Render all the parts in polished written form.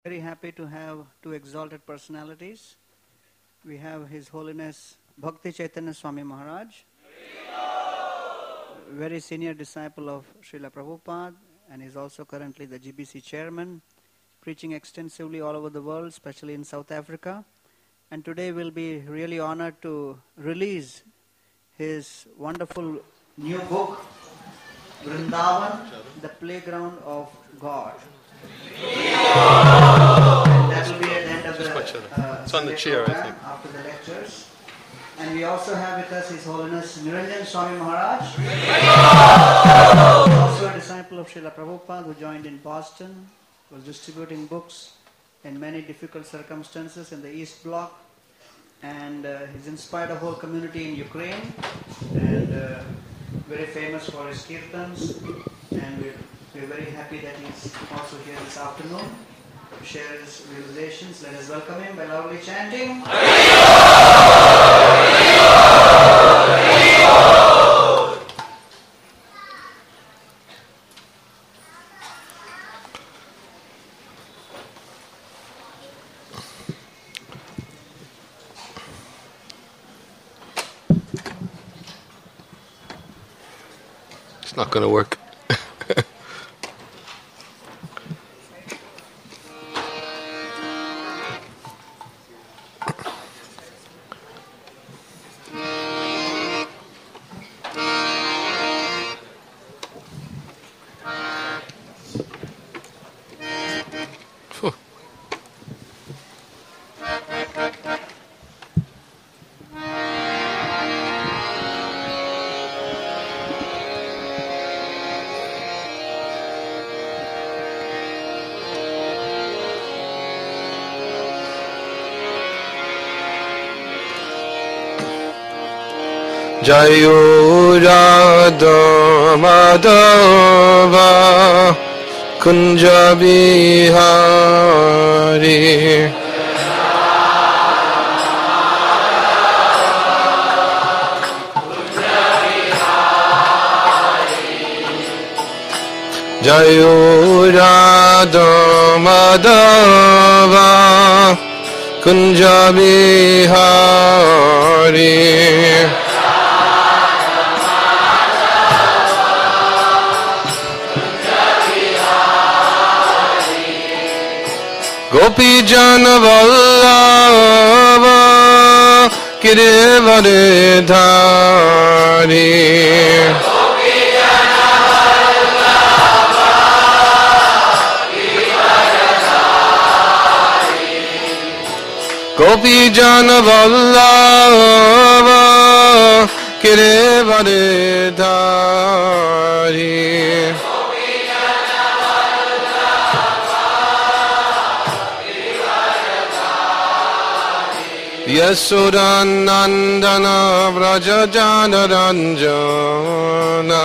Very happy to have two exalted personalities. We have His Holiness Bhakti Chaitanya Swami Maharaj, very senior disciple of Srila Prabhupada, and is also currently the GBC chairman, preaching extensively all over the world, especially in South Africa. And today we'll be really honored to release his wonderful new book, Vrindavan, the Playground of God. And that will be at the end of the it's on the chair, I think. After the lectures. And we also have with us His Holiness Niranjan Swami Maharaj, also a disciple of Srila Prabhupada, who joined in Boston, was distributing books in many difficult circumstances in the East Bloc, and he's inspired a whole community in Ukraine, and very famous for his kirtans, and we're very happy that he's also here this afternoon to share his realizations. Let us welcome him by loudly chanting. It's not going to work. Jayo Radha Madhava Kunja Bihari Jayo Radha Madhava Kunja Bihari Gopi Jana Vallabha Girivare Dhari Gopi Jana Vallabha Girivare Dhari Yasudanandana Vrajajana Ranjana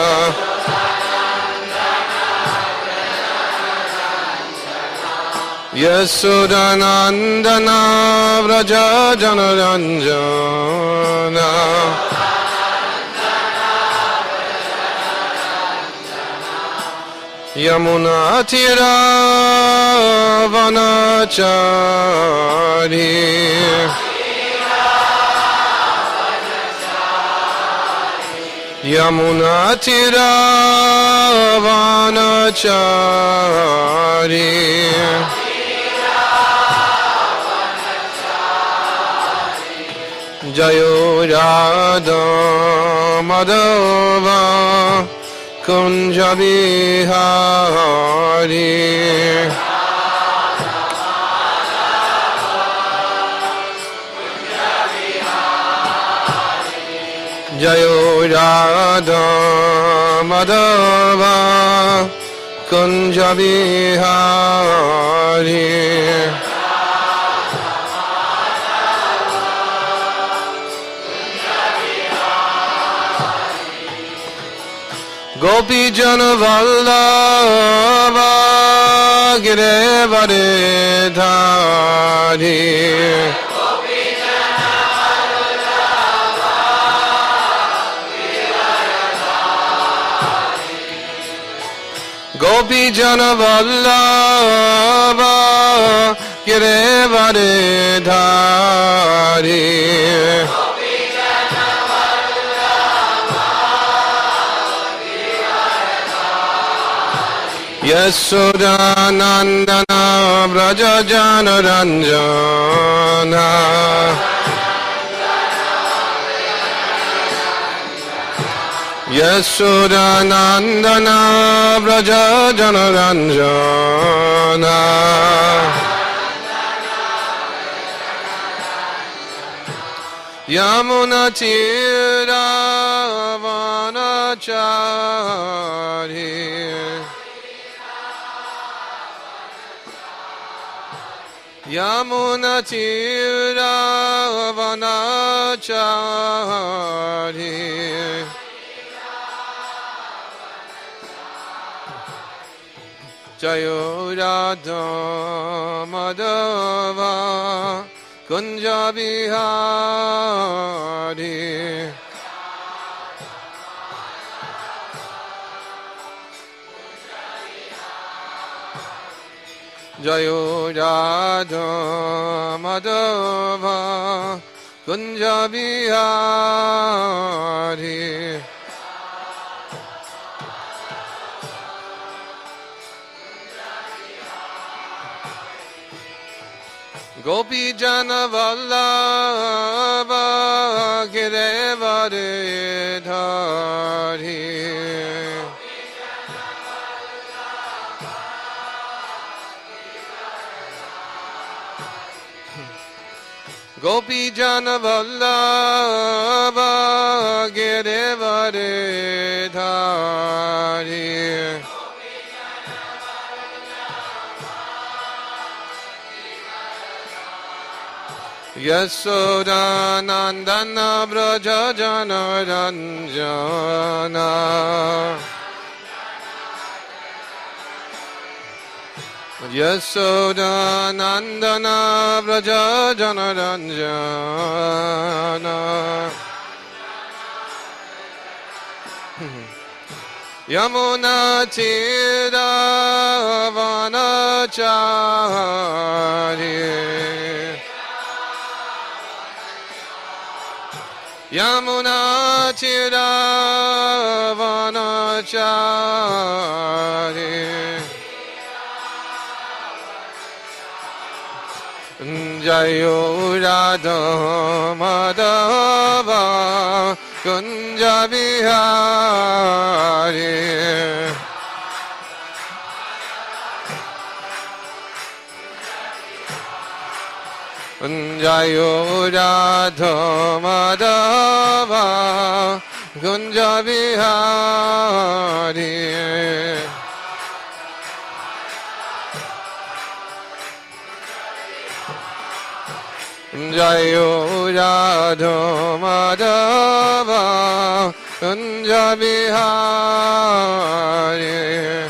Yasudanandana Vrajajana Ranjana Yamuna Tira Vanachari Yamuna Tira Vanachari Jayo Radha Madhava Kunja Bihari Jayo Radha Madhava Kunja Bihari Gopi Jana Vallabha Girivare Dhari Gopi Jana Vallabha Girevaridhari Yasodhanandana Vrajajana Ranjana Yasodhanandana Vrajajana Ranjana Yamuna Tira Vanachari Yamuna Tira Vanachari Jayo Radha Madhava Kunja Bihari Jayo Radha Madhava Kunja Bihari Gopi Jana Vallabha Girevaridhari Gopi Jana Vallabha Girevaridhari Yasodhanandana Vrajajana Ranjana Yasodhanandana Vrajajana Ranjana Yamuna Tira Vanachari Yamuna Tira Vanachari Jayo Radha Madhava Kunja Bihari Jayo Radha Madhava Kunja Bihari Jayo Radha Madhava Kunja Bihari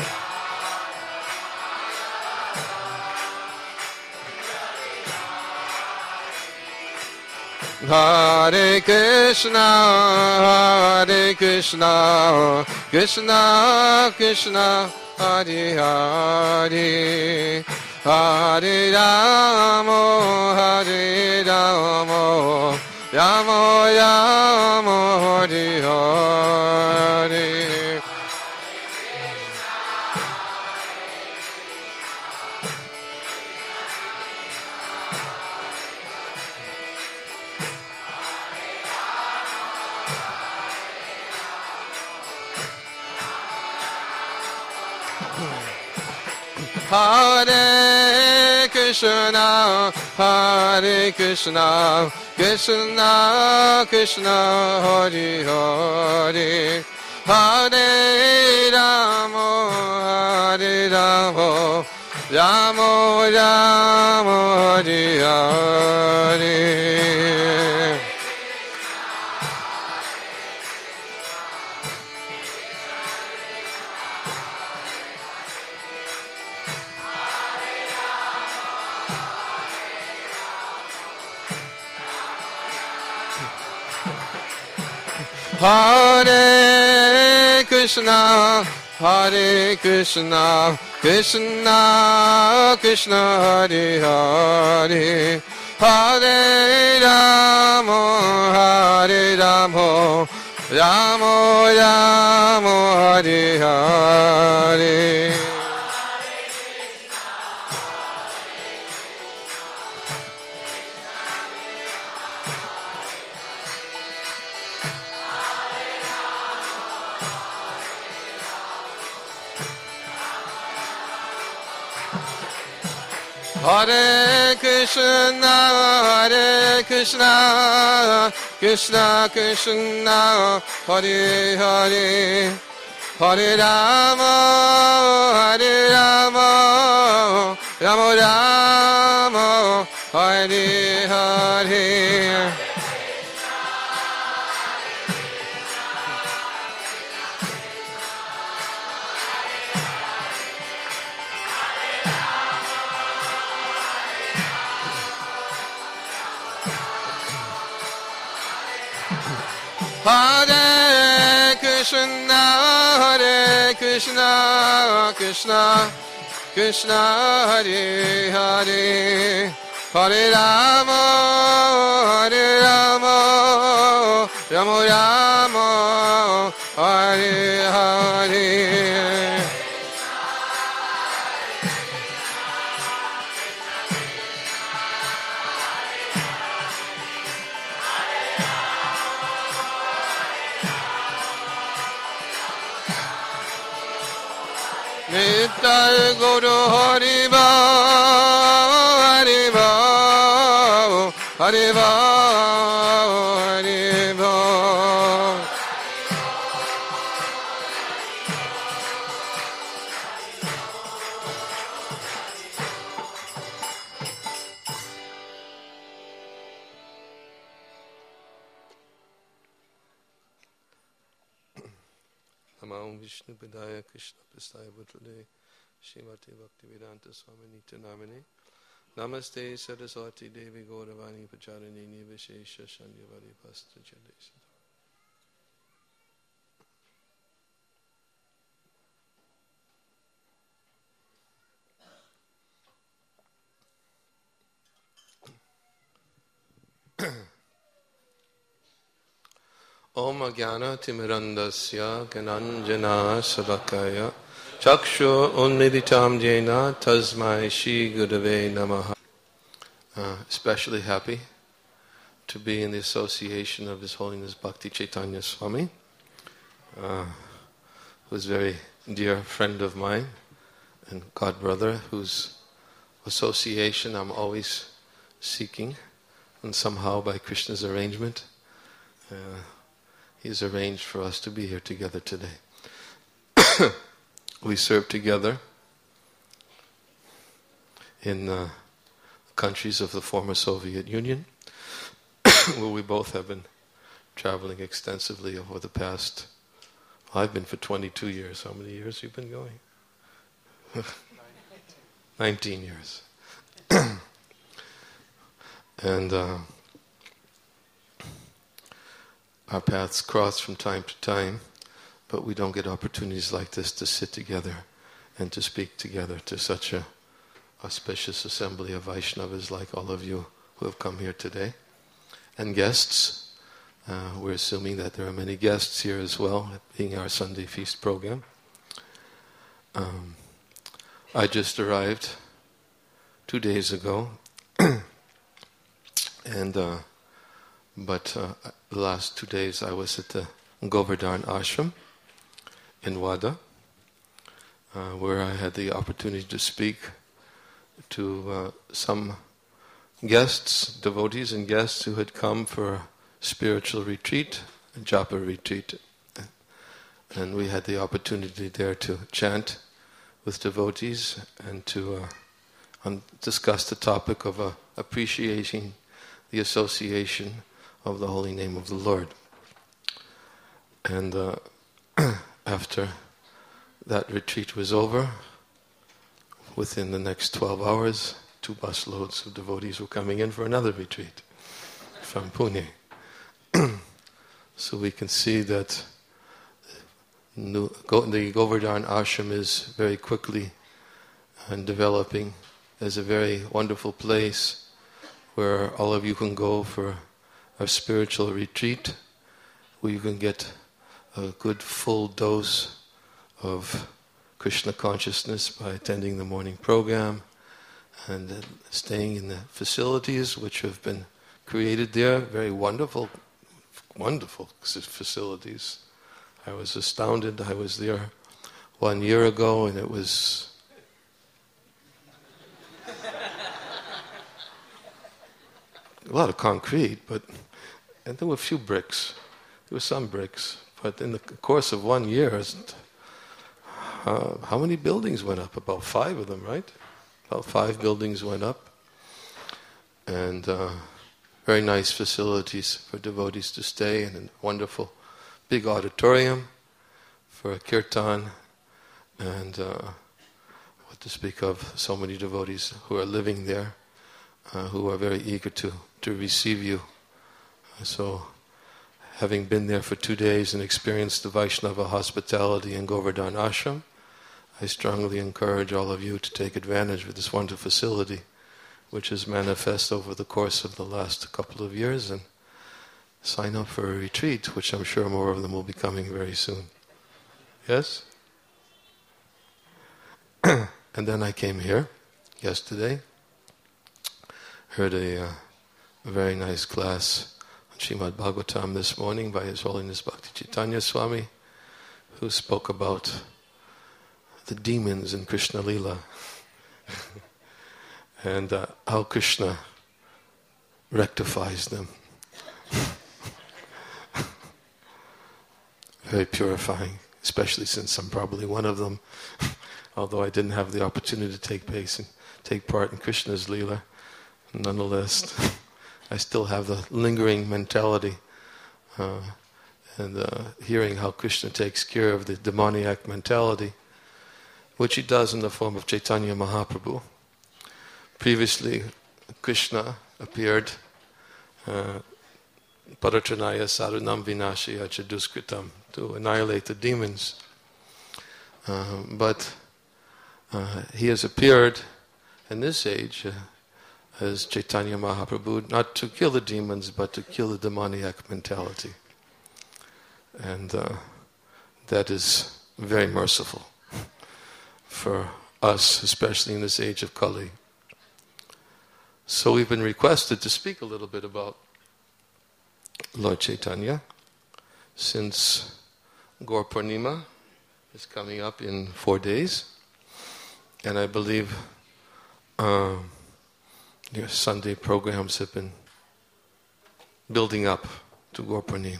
Hare Krishna, Hare Krishna, Krishna Krishna, Hare Hare, Hare Rama, Hare Rama, Rama Rama, Hare Hare. Hare Krishna, Hare Krishna, Krishna Krishna, Hare Hare, Hare Rama, Hare Rama, Rama Rama, Hare Hare. Hare Krishna, Hare Krishna, Krishna Krishna Hare Hare Hare Rama Hare Rama Rama Rama Hare Hare Hare Krishna, Krishna Krishna, Hare Hare, Hare Rama, Rama Rama, Hare Hare. Hare Krishna, Krishna Krishna, Hare Hare, Hare Rama, Rama Rama, Hare Hare. Nittai Guru Hariva, Hariva, Hariva, Hariva. Namo Vishnu Padaya Krishna Prasthaya Bhutale Srimati Bhaktivedanta Swami Nityanamane Namaste Saraswati Devi Gauravani Pacharini Nivishesha Shanyavari Pasta Jadesada. Om Agyana Timirandasya Gananjana Salakaya Chakshu Unmiditam Jena Tasmai Shri Gurave Namaha. Especially happy to be in the association of His Holiness Bhakti Chaitanya Swami, who's a very dear friend of mine and god brother, whose association I'm always seeking, and somehow by Krishna's arrangement, He's arranged for us to be here together today. We served together in countries of the former Soviet Union, where we both have been traveling extensively over the past, I've been for 22 years. How many years have you been going? 19 years. And our paths cross from time to time, but we don't get opportunities like this to sit together and to speak together to such a auspicious assembly of Vaishnavas like all of you who have come here today. And guests, we're assuming that there are many guests here as well, being our Sunday feast program. I just arrived 2 days ago, and the last 2 days I was at the Govardhan Ashram in Wada, where I had the opportunity to speak to some guests, devotees and guests who had come for a spiritual retreat, a japa retreat. And we had the opportunity there to chant with devotees and to discuss the topic of appreciating the association of the holy name of the Lord. And after that retreat was over, within the next 12 hours, 2 busloads of devotees were coming in for another retreat from Pune. So we can see that the Govardhan Ashram is very quickly and developing as a very wonderful place where all of you can go for a spiritual retreat, where you can get a good full dose of Krishna consciousness by attending the morning program and staying in the facilities which have been created there. Very wonderful, wonderful facilities. I was astounded. I was there 1 year ago and it was a lot of concrete, and there were a few bricks. There were some bricks. But in the course of 1 year, how many buildings went up? About 5 of them, right? About 5 buildings went up. And very nice facilities for devotees to stay, and a wonderful big auditorium for a kirtan. And what to speak of, so many devotees who are living there, who are very eager to receive you. So, having been there for 2 days and experienced the Vaishnava hospitality in Govardhan Ashram, I strongly encourage all of you to take advantage of this wonderful facility, which is manifest over the course of the last couple of years, and sign up for a retreat, which I'm sure more of them will be coming very soon. Yes? And then I came here yesterday, heard a very nice class on Srimad Bhagavatam this morning by His Holiness Bhakti Chaitanya Swami, who spoke about the demons in Krishna Lila and how Krishna rectifies them. Very purifying, especially since I'm probably one of them, although I didn't have the opportunity to take part in Krishna's Lila. Nonetheless, I still have the lingering mentality and hearing how Krishna takes care of the demoniac mentality, which he does in the form of Chaitanya Mahaprabhu. Previously, Krishna appeared Paratranaya Sarunam Vinashaya Chaduskritam, to annihilate the demons. But he has appeared in this age as Chaitanya Mahaprabhu, not to kill the demons, but to kill the demoniac mentality. And that is very merciful for us, especially in this age of Kali. So we've been requested to speak a little bit about Lord Chaitanya, since Gaur Purnima is coming up in 4 days, and I believe your Sunday programs have been building up to Gaur Purnima.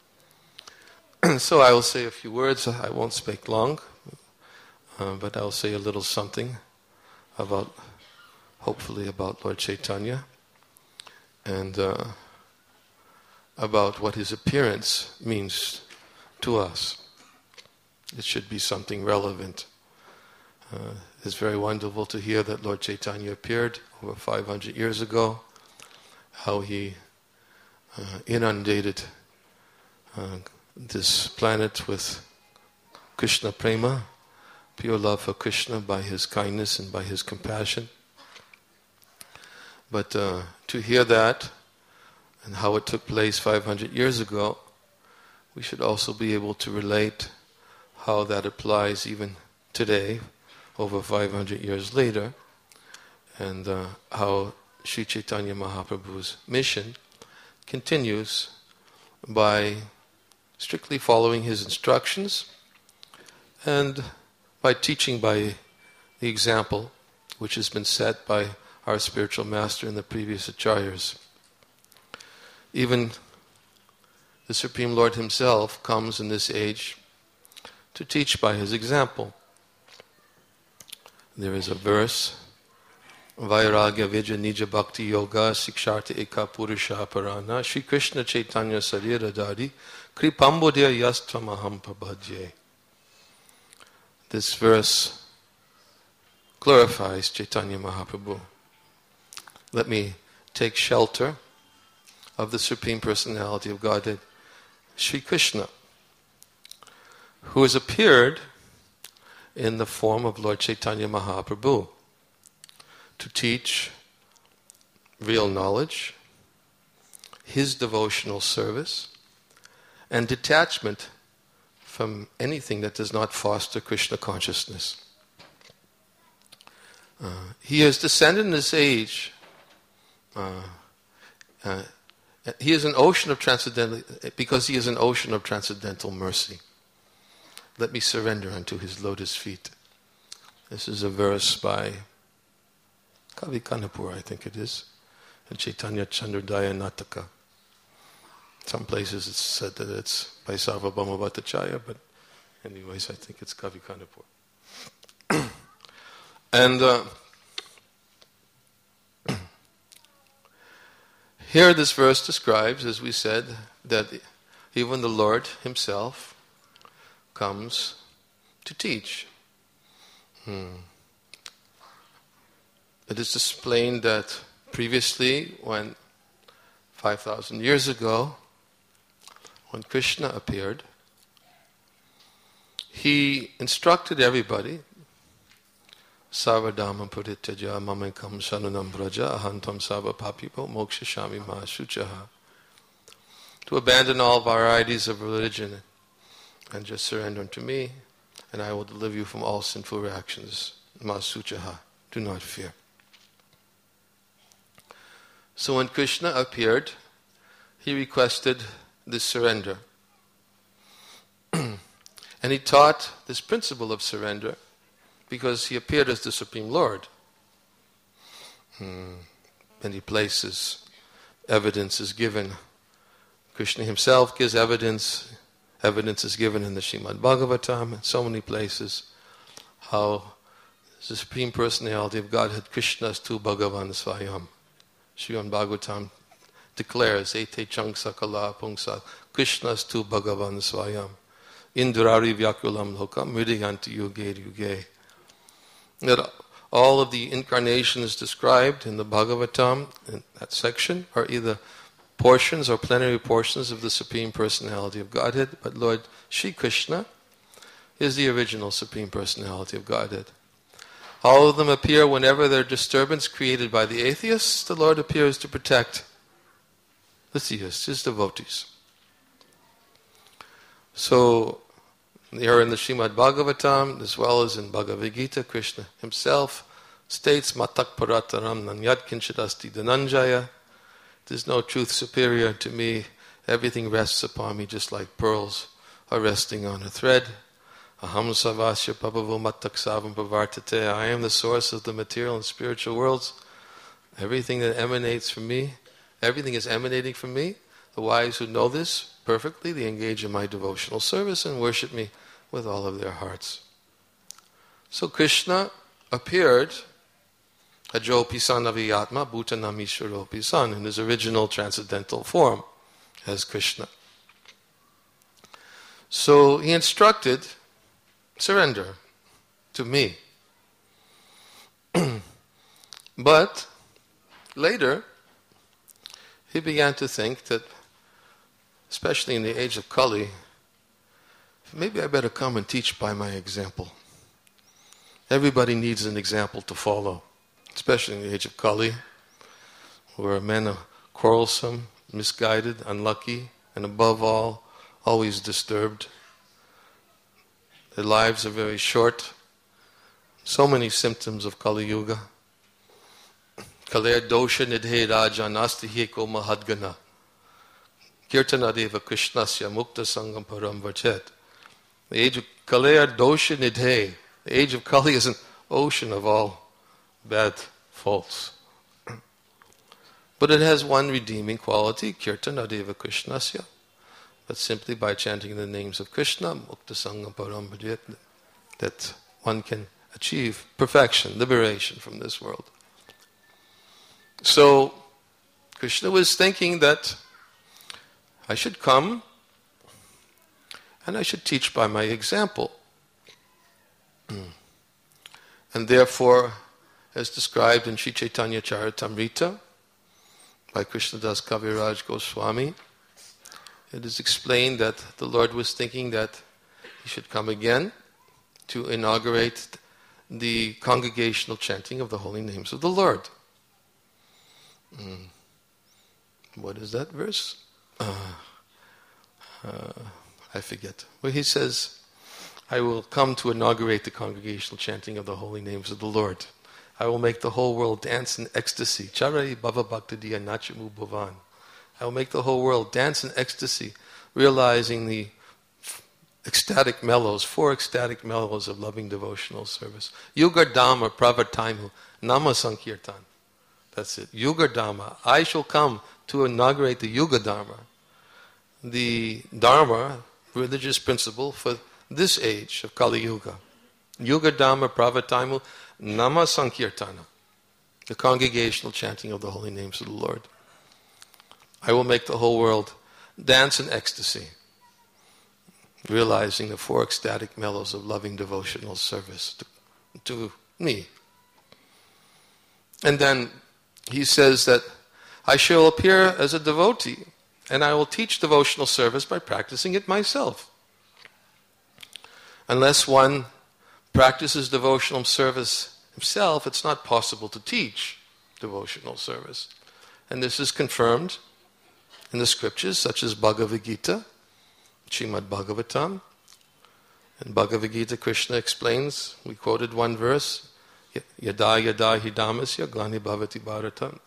So I will say a few words. I won't speak long, but I'll say a little something hopefully about Lord Chaitanya, and about what his appearance means to us. It should be something relevant. It's very wonderful to hear that Lord Chaitanya appeared over 500 years ago, how he inundated this planet with Krishna prema, pure love for Krishna, by his kindness and by his compassion. But to hear that and how it took place 500 years ago, we should also be able to relate how that applies even today, over 500 years later, and how Sri Chaitanya Mahaprabhu's mission continues by strictly following his instructions and by teaching by the example which has been set by our spiritual master and the previous acharyas. Even the Supreme Lord himself comes in this age to teach by his example. There is a verse, Vairagya Vijja Nija Bhakti Yoga Siksharta Eka Purusha Parana Shri Krishna Chaitanya Sarira Dari Kripambodya Yastvam Prabhajye. This verse glorifies Chaitanya Mahaprabhu. Let me take shelter of the Supreme Personality of Godhead, Sri Krishna, who has appeared in the form of Lord Chaitanya Mahaprabhu. to teach real knowledge, his devotional service, and detachment from anything that does not foster Krishna consciousness. He has descended in this age. He is an ocean of transcendental, because he is an ocean of transcendental mercy. Let me surrender unto his lotus feet. This is a verse by Kavi Kanapur, I think it is, in Chaitanya Chandrodaya Nataka. Some places it's said that it's by Sarvabhauma Bhattacharya, but anyways, I think it's Kavi Kanapur. And here this verse describes, as we said, that even the Lord himself comes to teach. It is explained that previously, when 5,000 years ago, when Krishna appeared, he instructed everybody, Sarvadhamam Purityaja Mamekam Shananam Braja Ahantam Sarva Papipo Moksha Shami Mahasuchaha, to abandon all varieties of religion and just surrender unto me, and I will deliver you from all sinful reactions. Mahasuchaha, do not fear. So when Krishna appeared, he requested this surrender. And he taught this principle of surrender because he appeared as the Supreme Lord. Many places evidence is given. Krishna himself gives evidence. Evidence is given in the Srimad Bhagavatam, in so many places, how the Supreme Personality of Godhead, Krishna tu Bhagavan Swayam. Srimad Bhagavatam declares, Ete Chang Sakala Pungsa, Krishna tu Bhagavan Swayam. Indrari Vyakulam Lokam Mridayanti Yuge Yuge. That all of the incarnations described in the Bhagavatam, in that section, are either portions or plenary portions of the Supreme Personality of Godhead, but Lord Shri Krishna is the original Supreme Personality of Godhead. All of them appear whenever there are disturbance created by the atheists. The Lord appears to protect the theists, his devotees. So, here in the Srimad Bhagavatam, as well as in Bhagavad Gita, Krishna himself states, Matak Parataram Nanyat Kinchidasti Dhananjaya. There's no truth superior to me. Everything rests upon me just like pearls are resting on a thread. Aham Savasya Pabhavo Matak Savam Pavartate. I am the source of the material and spiritual worlds. Everything that emanates from me, everything is emanating from me. The wise who know this perfectly, they engage in my devotional service and worship me with all of their hearts. So Krishna appeared, Ajo Pisan Aviyatma Bhutanam Ishvaro Pisan, in his original transcendental form as Krishna. So he instructed, surrender to me. But later, he began to think that, especially in the age of Kali, maybe I better come and teach by my example. Everybody needs an example to follow, especially in the age of Kali, where men are quarrelsome, misguided, unlucky, and above all, always disturbed. Their lives are very short. So many symptoms of Kali Yuga. Kaler dosha nidhe raja nasti heko mahadgana. Kirtanadeva Krishnasya Mukta Sangam Param Varchet. The age of Kalaya Dosha Nidhe, the age of Kali, is an ocean of all bad faults. But it has one redeeming quality, Kirtanadeva Krishnasya. But simply by chanting the names of Krishna, Mukta Sangam Param Varchet, that one can achieve perfection, liberation from this world. So, Krishna was thinking that I should come and I should teach by my example. And therefore, as described in Sri Chaitanya Charitamrita by Krishnadas Kaviraj Goswami, it is explained that the Lord was thinking that he should come again to inaugurate the congregational chanting of the holy names of the Lord. What is that verse? I forget. Where he says, I will come to inaugurate the congregational chanting of the holy names of the Lord. I will make the whole world dance in ecstasy. Charai bhava bhaktadiya nachamu bhavan. I will make the whole world dance in ecstasy, realizing the ecstatic mellows, 4 ecstatic mellows of loving devotional service. Yuga Dhamma pravartaimu nama sankirtan. That's it. Yuga Dhamma. I shall come to inaugurate the Yuga Dharma. The Dharma, religious principle for this age of Kali Yuga. Yuga Dhamma pravartaimu nama sankirtana. The congregational chanting of the holy names of the Lord. I will make the whole world dance in ecstasy, realizing the 4 ecstatic mellows of loving devotional service to me. And then he says that I shall appear as a devotee and I will teach devotional service by practicing it myself. Unless one practices devotional service himself, it's not possible to teach devotional service. And this is confirmed in the scriptures such as Bhagavad Gita, Srimad Bhagavatam. In Bhagavad Gita, Krishna explains, we quoted one verse, Yada yada hi dhammasya glani bhavati bharatam.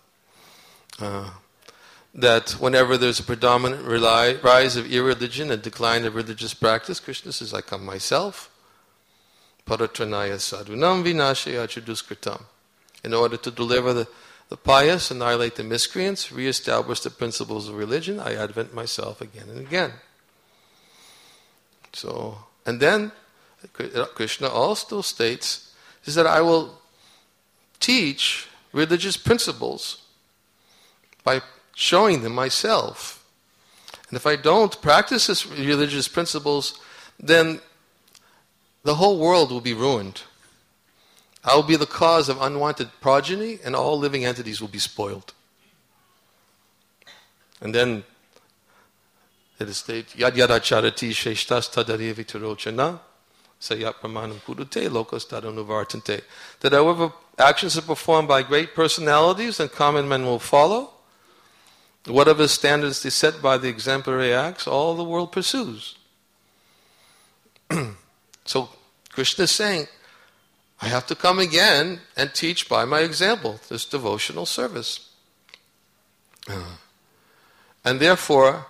That whenever there's a predominant rise of irreligion and decline of religious practice, Krishna says, I come myself. Paratranaya sadhunam vinashaya chaduskritam. In order to deliver the pious, annihilate the miscreants, reestablish the principles of religion, I advent myself again and again. So, and then Krishna also states is that I will teach religious principles by showing them myself. And if I don't practice these religious principles, then the whole world will be ruined. I will be the cause of unwanted progeny, and all living entities will be spoiled. And then it is stated, Yad yadacharati sheshtas tadariya vitarochana sayat pramanam kudute lokos tadanuvartante. That however actions are performed by great personalities and common men will follow, whatever standards they set by the exemplary acts, all the world pursues. So Krishna is saying, I have to come again and teach by my example this devotional service. And therefore,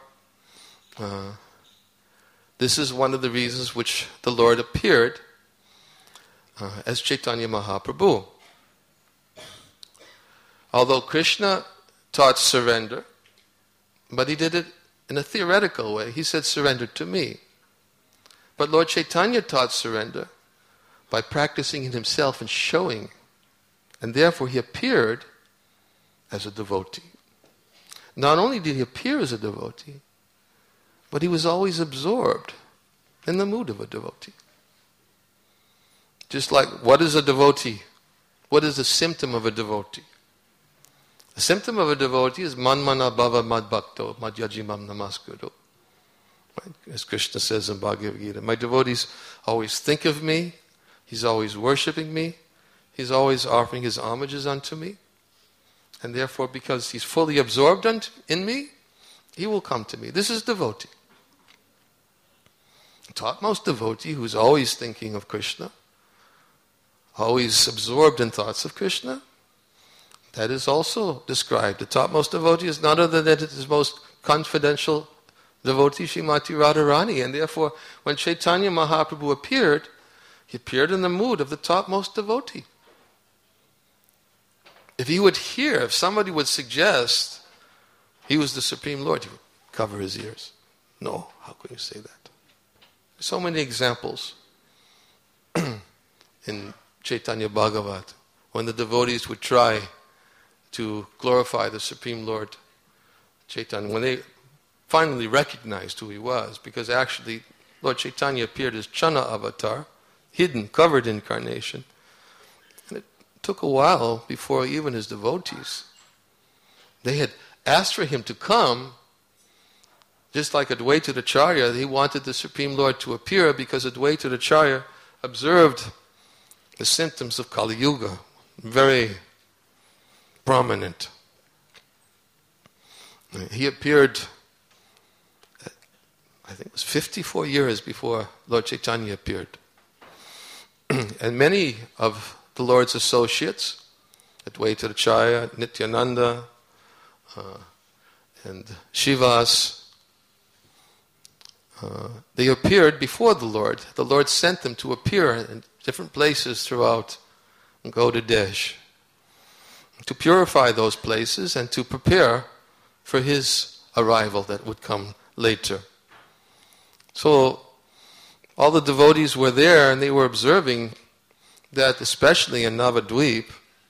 this is one of the reasons which the Lord appeared as Chaitanya Mahaprabhu. Although Krishna taught surrender, but he did it in a theoretical way. He said, surrender to me. But Lord Chaitanya taught surrender by practicing it himself and showing. And therefore he appeared as a devotee. Not only did he appear as a devotee, but he was always absorbed in the mood of a devotee. Just like, what is a devotee? What is the symptom of a devotee? The symptom of a devotee is manmana bhava madbhakto madhyajimam namaskuro. Right? As Krishna says in Bhagavad Gita, my devotees always think of me, he's always worshipping me, he's always offering his homages unto me, and therefore because he's fully absorbed in me, he will come to me. This is devotee. The topmost devotee who's always thinking of Krishna, always absorbed in thoughts of Krishna, that is also described. The topmost devotee is none other than his most confidential devotee, Srimati Radharani. And therefore, when Chaitanya Mahaprabhu appeared, he appeared in the mood of the topmost devotee. If he would hear, if somebody would suggest he was the Supreme Lord, he would cover his ears. No, how can you say that? So many examples in Chaitanya Bhagavat when the devotees would try to glorify the Supreme Lord Chaitanya, when they finally recognized who he was, because actually Lord Chaitanya appeared as Channa avatar, hidden, covered incarnation. And it took a while before even his devotees, they had asked for him to come, just like Advaita Acharya, he wanted the Supreme Lord to appear because Advaita Acharya observed the symptoms of Kali Yuga, very prominent. He appeared, I think it was 54 years before Lord Chaitanya appeared. And many of the Lord's associates, Advaita Acharya, Nityananda, and Shivas, they appeared before the Lord. The Lord sent them to appear in different places throughout Gauda Desh, to purify those places and to prepare for His arrival that would come later. So all the devotees were there and they were observing that, especially in Navadvip,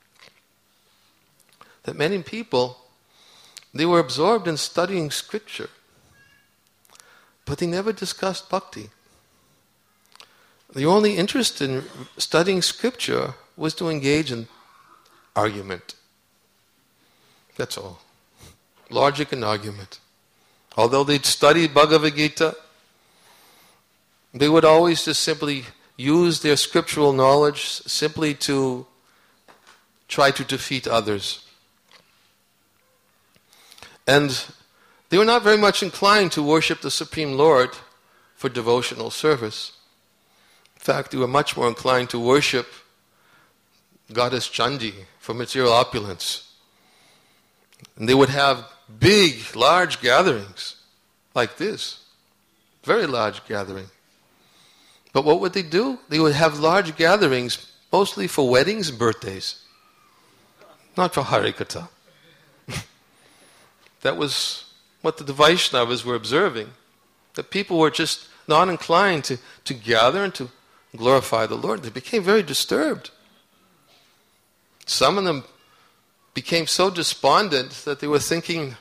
that many people, they were absorbed in studying scripture, but they never discussed bhakti. The only interest in studying scripture was to engage in argument. That's all. Logic and argument. Although they'd studied Bhagavad Gita, they would always just simply use their scriptural knowledge simply to try to defeat others. And they were not very much inclined to worship the Supreme Lord for devotional service. In fact, they were much more inclined to worship Goddess Chandi for material opulence. And they would have big, large gatherings like this. Very large gathering. But what would they do? They would have large gatherings mostly for weddings and birthdays. Not for Harikatha. That was what the Vaishnavas were observing. That people were just not inclined to gather and to glorify the Lord. They became very disturbed. Some of them became so despondent that they were thinking,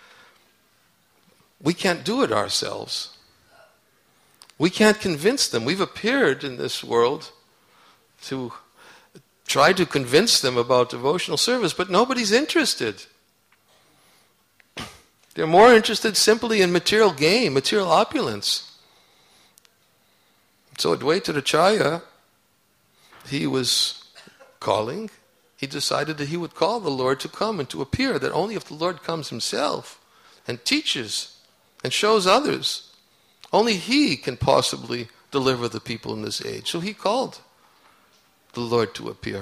we can't do it ourselves. We can't convince them. We've appeared in this world to try to convince them about devotional service, but nobody's interested. They're more interested simply in material gain, material opulence. So Advaita Acharya, he was calling. He decided that he would call the Lord to come and to appear, that only if the Lord comes himself and teaches and shows others, only he can possibly deliver the people in this age. So he called the Lord to appear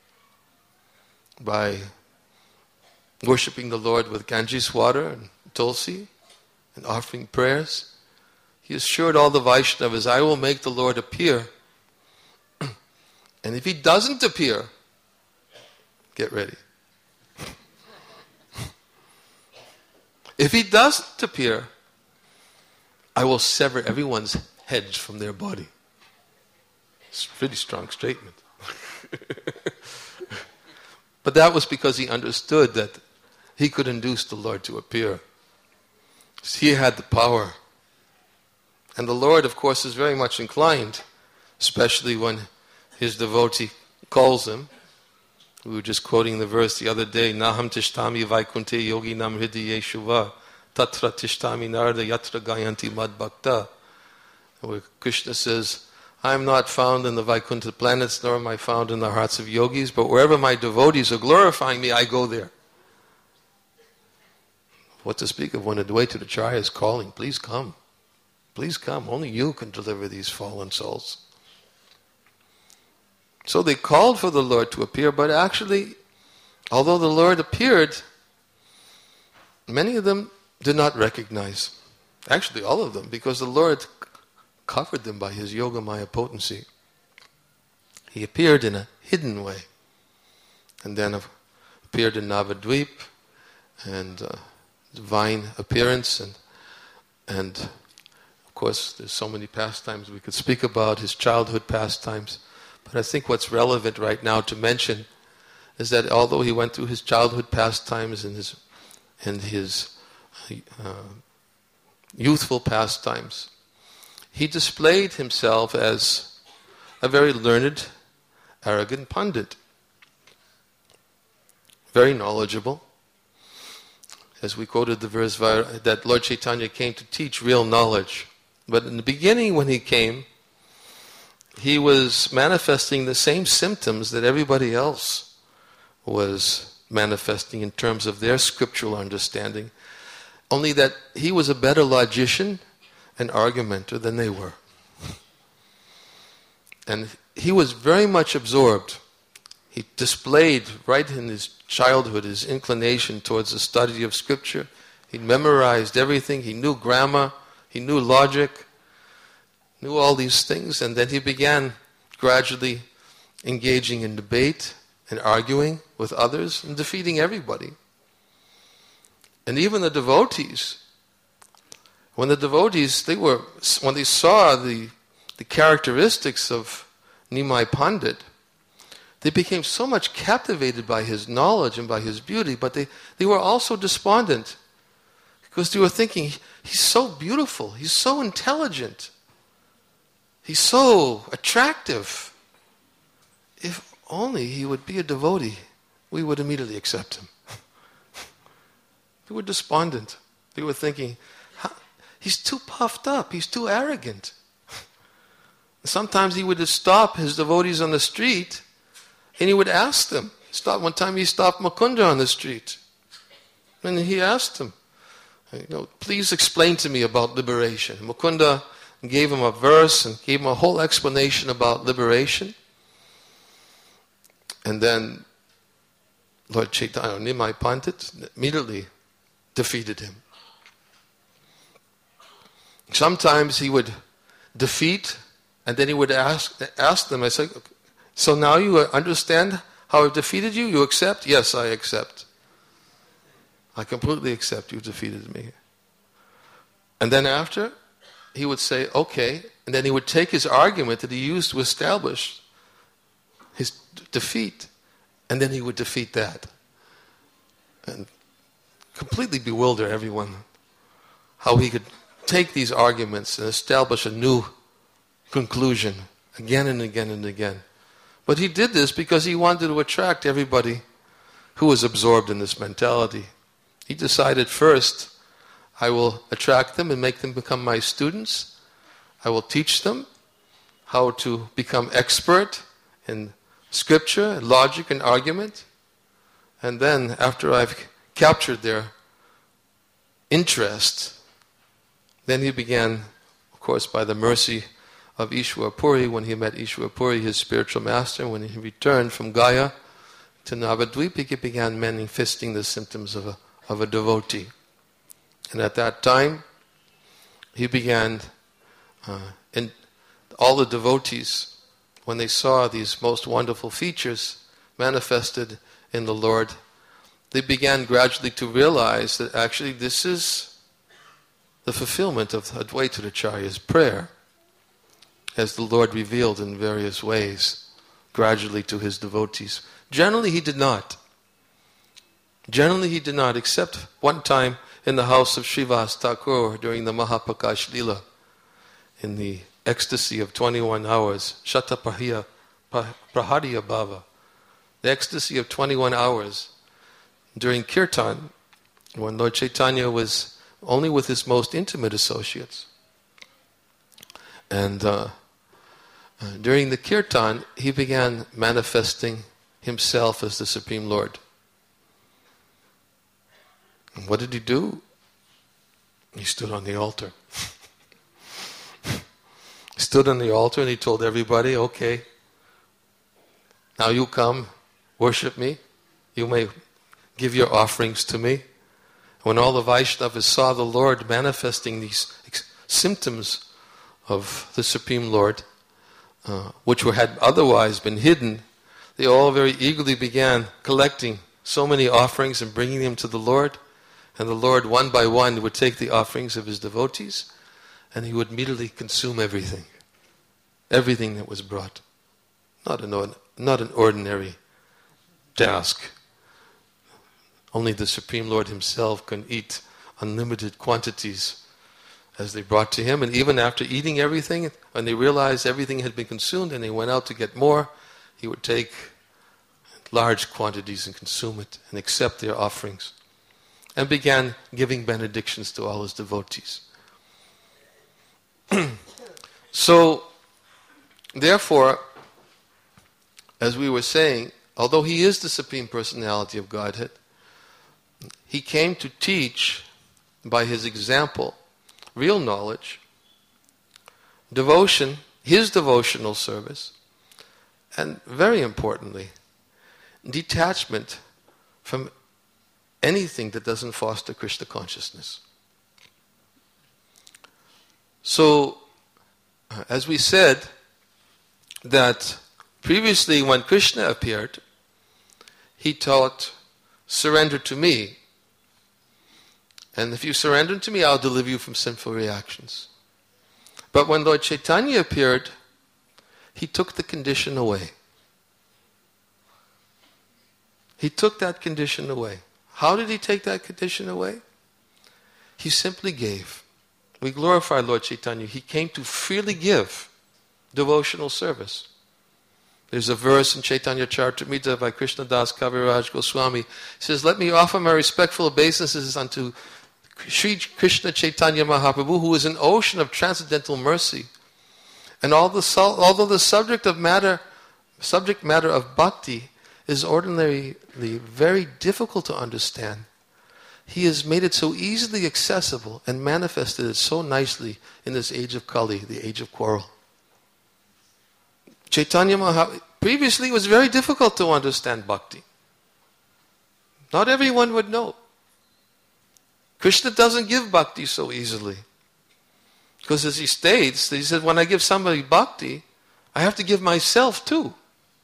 by worshipping the Lord with Ganges water and Tulsi and offering prayers. He assured all the Vaishnavas, I will make the Lord appear. And if he doesn't appear, get ready. If he doesn't appear, I will sever everyone's heads from their body. It's a pretty strong statement. But that was because he understood that he could induce the Lord to appear. He had the power. And the Lord, of course, is very much inclined, especially when his devotee calls him. We were just quoting the verse the other day, Naham tishtami vaikunte yogi nam hridiye shuva tatra tishtami narada yatra gayanti mad bhakta. Where Krishna says, I am not found in the Vaikuntha planets, nor am I found in the hearts of yogis, but wherever my devotees are glorifying me, I go there. What to speak of when Advaita Acharya is calling, please come. Please come. Only you can deliver these fallen souls. So they called for the Lord to appear, but actually, although the Lord appeared, many of them did not recognize. Actually, all of them, because the Lord covered them by his Yogamaya potency. He appeared in a hidden way, and then appeared in Navadvip, and divine appearance, and of course there's so many pastimes we could speak about, his childhood pastimes. But I think what's relevant right now to mention is that although he went through his childhood pastimes and his youthful pastimes, he displayed himself as a very learned, arrogant Pandit, very knowledgeable. As we quoted the verse that Lord Chaitanya came to teach real knowledge. But in the beginning when he came, he was manifesting the same symptoms that everybody else was manifesting in terms of their scriptural understanding, only that he was a better logician and argumenter than they were. And he was very much absorbed. He displayed right in his childhood his inclination towards the study of Scripture. He memorized everything. He knew grammar. He knew logic. Knew all these things. And then he began gradually engaging in debate and arguing with others and defeating everybody. And even the devotees, when they saw the characteristics of Nimai Pandit, they became so much captivated by his knowledge and by his beauty, but they were also despondent because they were thinking, he's so beautiful, he's so intelligent, he's so attractive. If only he would be a devotee, we would immediately accept him. They were despondent. They were thinking, he's too puffed up, he's too arrogant. Sometimes he would just stop his devotees on the street and he would ask them. One time he stopped Mukunda on the street. And he asked him, please explain to me about liberation. Mukunda gave him a verse and gave him a whole explanation about liberation. And then Lord Chaitanya, Nimai Pandit, immediately defeated him. Sometimes he would defeat, and then he would ask them, I said, so now you understand how I defeated you? You accept? Yes, I accept. I completely accept you defeated me. And then after, he would say, okay, and then he would take his argument that he used to establish his defeat, and then he would defeat that. And completely bewilder everyone how he could take these arguments and establish a new conclusion again and again and again. But he did this because he wanted to attract everybody who was absorbed in this mentality. He decided first, I will attract them and make them become my students. I will teach them how to become expert in scripture, logic, and argument. And then, after I've captured their interest, then he began, of course, by the mercy of Ishwar Puri, when he met Ishwar Puri, his spiritual master, when he returned from Gaya to Navadvip, he began manifesting the symptoms of a devotee. And at that time, he began, and all the devotees, when they saw these most wonderful features manifested in the Lord, they began gradually to realize that actually this is the fulfillment of Advaita Acharya's prayer, as the Lord revealed in various ways, gradually to his devotees. Generally he did not. Generally he did not, except one time in the house of Srivas Thakur during the Mahapakash Lila, in the ecstasy of 21 hours, Shataprahariya Bhava, the ecstasy of 21 hours, during Kirtan, when Lord Chaitanya was only with his most intimate associates. And during the Kirtan, he began manifesting himself as the Supreme Lord. And what did he do? He stood on the altar. He stood on the altar and he told everybody, okay, now you come, worship me. You may give your offerings to me. When all the Vaishnavas saw the Lord manifesting these symptoms of the Supreme Lord, which had otherwise been hidden, they all very eagerly began collecting so many offerings and bringing them to the Lord. And the Lord, one by one, would take the offerings of his devotees and he would immediately consume everything. Everything that was brought. Not an ordinary task. Only the Supreme Lord himself can eat unlimited quantities as they brought to him. And even after eating everything, when they realized everything had been consumed and they went out to get more, he would take large quantities and consume it and accept their offerings. And began giving benedictions to all his devotees. So, Therefore, as we were saying, although he is the Supreme Personality of Godhead, he came to teach by his example real knowledge, devotion, his devotional service, and very importantly, detachment from anything that doesn't foster Krishna consciousness. So, as we said, that previously when Krishna appeared, he taught, surrender to me. And if you surrender to me, I'll deliver you from sinful reactions. But when Lord Chaitanya appeared, he took the condition away. He took that condition away. How did he take that condition away? He simply gave. We glorify Lord Chaitanya. He came to freely give devotional service. There's a verse in Chaitanya Charitamrita by Krishna Das Kaviraj Goswami. It says, let me offer my respectful obeisances unto Sri Krishna Chaitanya Mahaprabhu, who is an ocean of transcendental mercy. And although the subject matter of bhakti is ordinarily very difficult to understand, he has made it so easily accessible and manifested it so nicely in this age of Kali, the age of quarrel. Chaitanya Mahaprabhu, previously it was very difficult to understand bhakti. Not everyone would know. Krishna doesn't give bhakti so easily. Because as he states, he said, when I give somebody bhakti, I have to give myself too.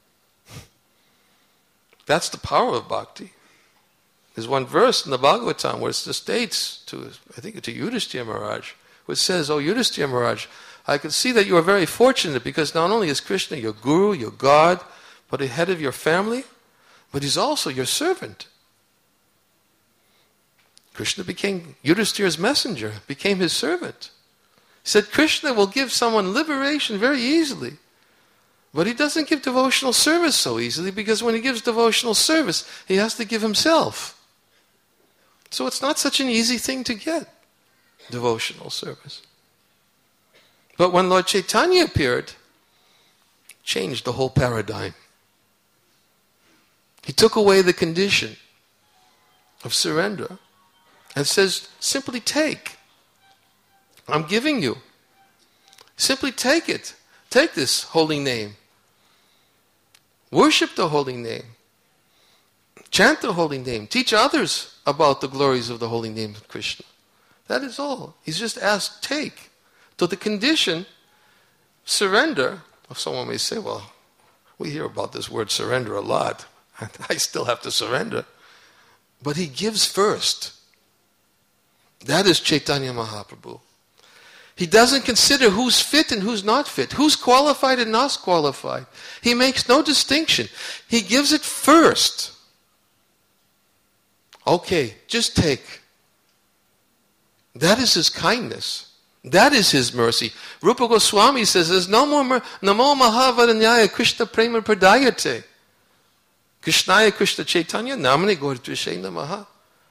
That's the power of bhakti. There's one verse in the Bhagavatam where it states to Yudhishthira Maharaj, which says, oh Yudhishthira Maharaj, I can see that you are very fortunate because not only is Krishna your guru, your God, but the head of your family, but he's also your servant. Krishna became Yudhishthira's messenger, became his servant. He said Krishna will give someone liberation very easily, but he doesn't give devotional service so easily because when he gives devotional service, he has to give himself. So it's not such an easy thing to get, devotional service. But when Lord Chaitanya appeared, changed the whole paradigm. He took away the condition of surrender and says, simply take. I'm giving you. Simply take it. Take this holy name. Worship the holy name. Chant the holy name. Teach others about the glories of the holy name of Krishna. That is all. He's just asked, take. So the condition, surrender, someone may say, well, we hear about this word surrender a lot. I still have to surrender. But he gives first. That is Chaitanya Mahaprabhu. He doesn't consider who's fit and who's not fit, who's qualified and not qualified. He makes no distinction. He gives it first. Okay, just take. That is his kindness. That is his mercy. Rupa Goswami says, there's no more Namo Mahavaranyaya Krishna Prema Pradayate. Krishnaya Krishna Chaitanya Namane Gauratvishaya Namaha.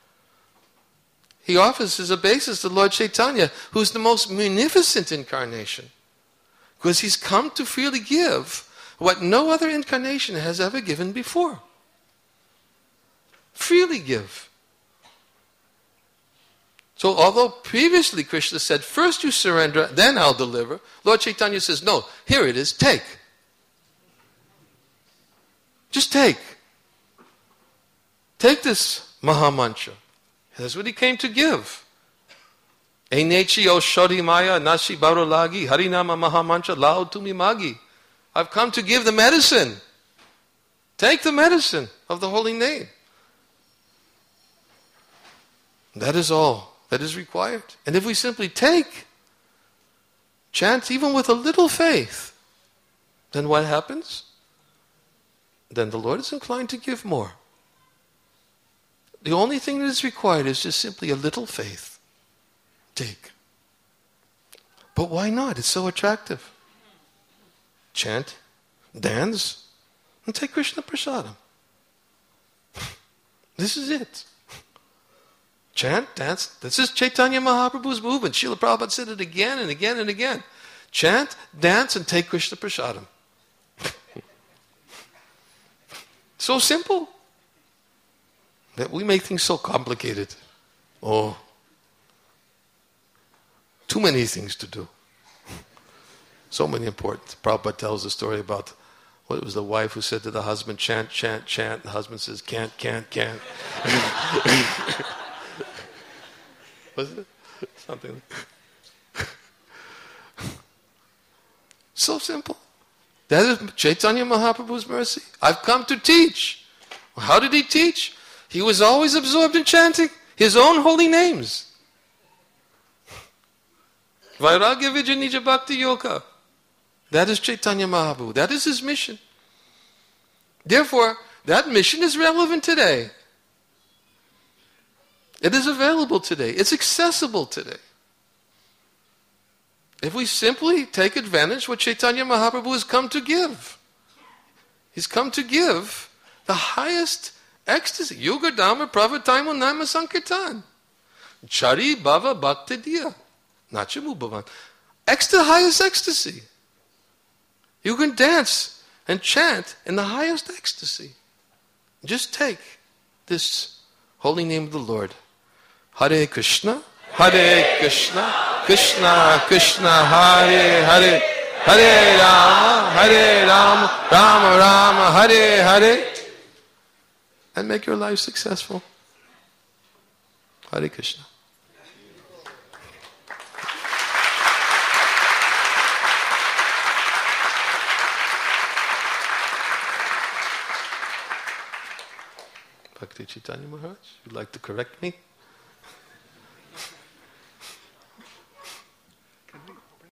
He offers as a basis to Lord Chaitanya, who's the most munificent incarnation. Because he's come to freely give what no other incarnation has ever given before. Freely give. So although previously Krishna said, first you surrender, then I'll deliver, Lord Chaitanya says, no, here it is, take. Just take. Take this Mahamantra. That's what he came to give. Enechi o shodi maya nashi barolagi harinama mahamantra lao tumi magi. I've come to give the medicine. Take the medicine of the holy name. That is all that is required. And if we simply take, chant even with a little faith, then what happens? Then the Lord is inclined to give more. The only thing that is required is just simply a little faith. Take. But why not? It's so attractive. Chant, dance, and take Krishna Prasadam. This is it. Chant, dance. This is Chaitanya Mahaprabhu's movement. Srila Prabhupada said it again and again and again. chant, dance, and take Krishna Prasadam. So simple that we make things so complicated. Oh, too many things to do. So many important. Prabhupada tells the story about what it was the wife who said to the husband, chant, chant, chant. The husband says, can't. Was it? Something. So simple. That is Chaitanya Mahaprabhu's mercy. I've come to teach. How did he teach? He was always absorbed in chanting his own holy names. Vairagya Vijanija Bhakti Yoga. That is Chaitanya Mahaprabhu. That is his mission. Therefore, that mission is relevant today. It is available today. It's accessible today. If we simply take advantage of what Chaitanya Mahaprabhu has come to give. He's come to give the highest ecstasy. Yuga Dhamma Pravataimo Nama Sankirtan. Chari Bhava Bhakti Diya. Nachamu Bhavan. Highest ecstasy. You can dance and chant in the highest ecstasy. Just take this holy name of the Lord. Hare Krishna, Hare Krishna, Krishna Krishna, Hare Hare, Hare Rama, Rama Rama, Hare Hare. And make your life successful. Hare Krishna. Bhakti Chaitanya Maharaj, you'd like to correct me?